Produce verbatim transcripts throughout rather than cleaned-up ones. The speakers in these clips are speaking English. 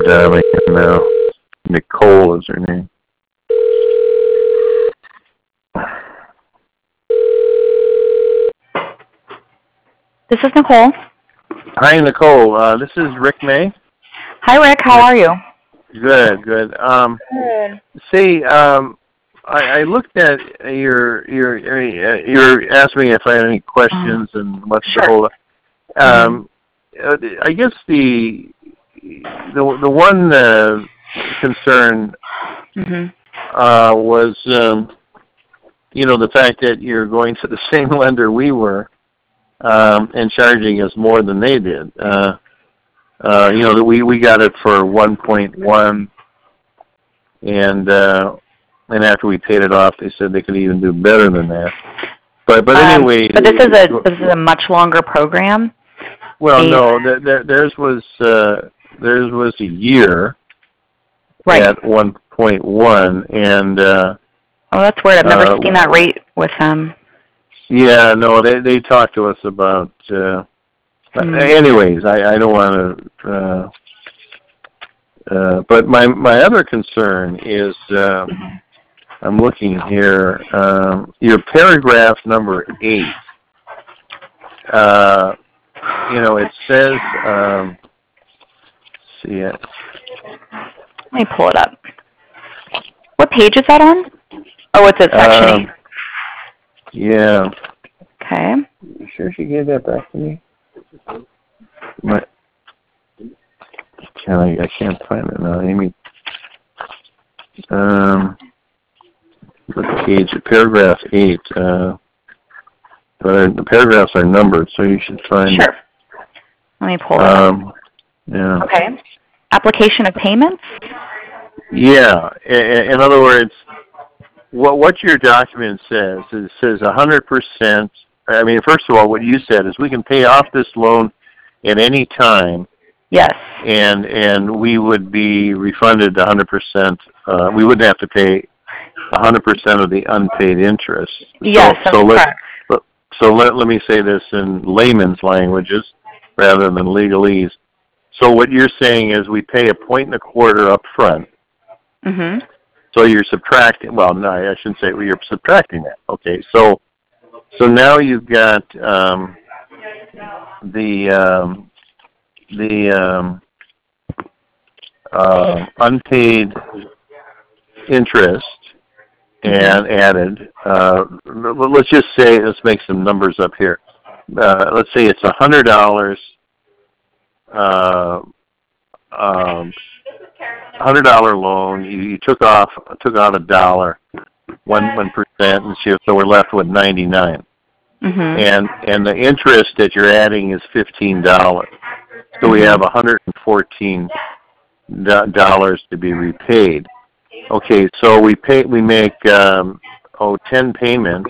dialing in now. Nicole is her name. This is Nicole. Hi, Nicole. Uh, this is Rick May. Hi, Rick. How are you? Good, good. Um, Good. See, um, I, I looked at your your your asked me if I had any questions uh, and what's sure. the whole. Um, mm-hmm. I guess the the the one uh, concern mm-hmm. uh, was um, you know the fact that you're going to the same lender we were um, and charging us more than they did. Uh, uh, you know we we got it for one point one. And uh, and after we paid it off, they said they could even do better than that. But but anyway. Um, but this is a this is a much longer program. Well, no, th- th- theirs was uh, theirs was a year right. at one point one, and uh, oh, that's weird. I've never uh, seen that rate with them. Yeah, no, they they talked to us about. Uh, hmm. Anyways, I, I don't want to. Uh, Uh, but my my other concern is, um, I'm looking here, um, your paragraph number eight, uh, you know, it says, um, see it. Let me pull it up. What page is that on? Oh, it's at section um, eight. Yeah. Okay. You sure she gave that back to me? My, Can I, I can't find it now, Amy. Um, look at page, paragraph eight. Uh, but the paragraphs are numbered, so you should find. Sure. Let me pull it um, up. Yeah. Okay. Application of payments? Yeah. In, in other words, what what your document says is it says one hundred percent. I mean, first of all, what you said is we can pay off this loan at any time. Yes. And and we would be refunded one hundred percent. Uh, we wouldn't have to pay one hundred percent of the unpaid interest. Yes, so, that's so correct. Let, so let, let me say this in layman's languages rather than legalese. So what you're saying is we pay a point and a quarter up front. Mm-hmm. So you're subtracting, well, no, I shouldn't say well, you're subtracting that. Okay, so so now you've got um, the... Um, the um, uh, unpaid interest and added, uh, let's just say, let's make some numbers up here. Uh, let's say it's one hundred dollars, uh, um, one hundred dollars loan. You, you took off, took out a dollar, one one percent, and so we're left with ninety-nine. Mm-hmm. And and the interest that you're adding is fifteen dollars. So we have one hundred fourteen dollars to be repaid. Okay, so we pay. We make um, oh ten payments,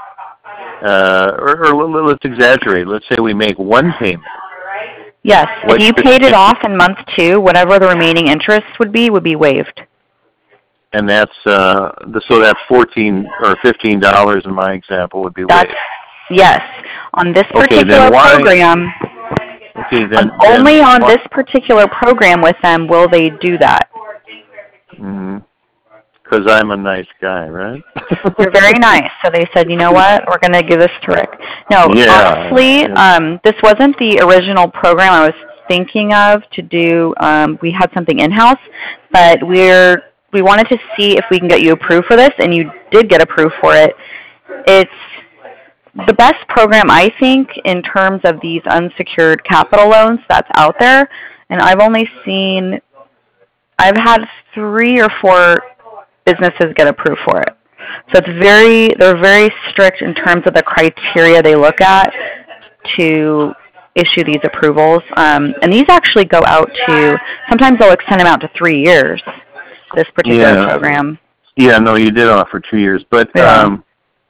uh, or, or let's exaggerate. Let's say we make one payment. Yes, what, if you paid it off in month two, whatever the remaining interest would be would be waived. And that's uh, so that's fourteen or fifteen dollars in my example would be that's, waived. Yes, on this particular okay, why, program. Okay, then, um, only then on why, this particular program with them will they do that. Mm-hmm. Because I'm a nice guy, right? You're very nice. So they said, you know what, we're going to give this to Rick. No, yeah, honestly, yeah. Um, this wasn't the original program I was thinking of to do. Um, we had something in-house, but we're we wanted to see if we can get you approved for this, and you did get approved for it. It's the best program, I think, in terms of these unsecured capital loans that's out there, and I've only seen, I've had three or four businesses get approved for it. So it's very, they're very strict in terms of the criteria they look at to issue these approvals. Um, and these actually go out to, sometimes they'll extend them out to three years, this particular yeah. program. Yeah, no, you did offer two years. But yeah. um,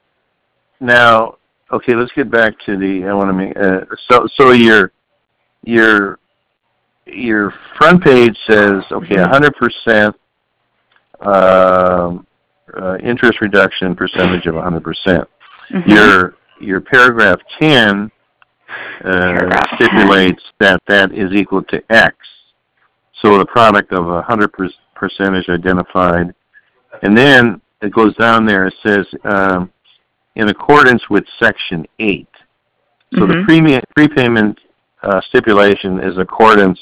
now, okay, let's get back to the, I want to make, uh, so so your, your, your front page says, okay, one hundred percent uh, uh, interest reduction percentage of one hundred percent. Mm-hmm. Your your paragraph ten uh, paragraph stipulates ten. that that is equal to X. So the product of a hundred percentage identified, and then it goes down there. It says um, in accordance with Section eight. So mm-hmm. the premium, prepayment uh, stipulation is accordance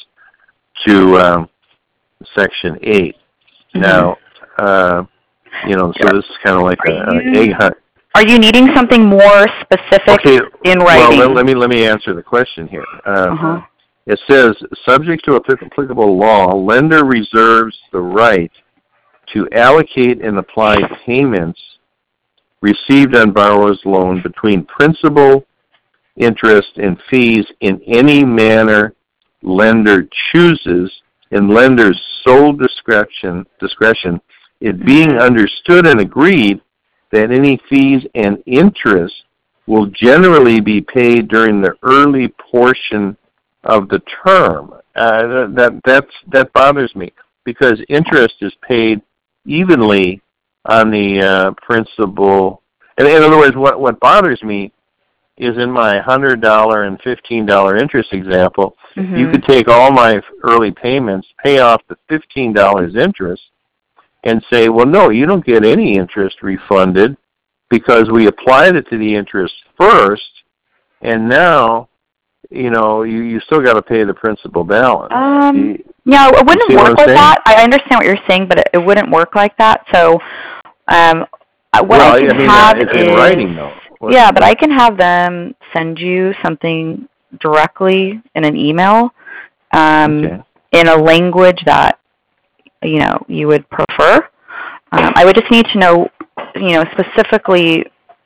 to um, Section eight. Mm-hmm. Now, uh, you know, so this is kind of like an egg hunt. Are you needing something more specific okay, in writing? Well, let, let me let me answer the question here. Uh, uh-huh. It says, subject to applicable law, lender reserves the right to allocate and apply payments received on borrower's loan between principal, interest, and fees in any manner lender chooses, in lender's sole discretion, discretion, it being mm-hmm. understood and agreed that any fees and interest will generally be paid during the early portion of the term. Uh, that that's that bothers me because interest is paid evenly on the uh, principal. And in other words, what what bothers me is in my hundred dollar and fifteen dollar interest example, mm-hmm. you could take all my early payments, pay off the fifteen dollars interest, and say, well, no, you don't get any interest refunded because we applied it to the interest first, and now, you know, you, you still got to pay the principal balance. Um, you, no, it wouldn't work like that. I understand what you're saying, but it, it wouldn't work like that. So, um, what well, I can I mean, have it's is, in writing, though. What? Yeah, but I can have them send you something directly in an email, um, okay. in a language that, you know, you would prefer. Um, I would just need to know, you know, specifically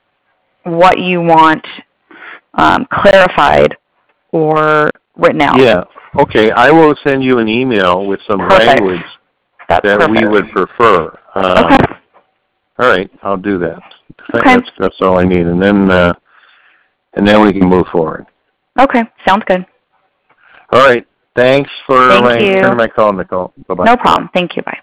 what you want um, clarified or written out. Yeah. Okay. I will send you an email with some Perfect. language That's that perfect. we would prefer. Uh, okay. All right. I'll do that. Okay. That's that's all I need, and then uh, and then we can move forward. Okay. Sounds good. All right. Thanks for Thank my you. turning my call, Nicole. Bye bye. No problem. Thank you. Bye.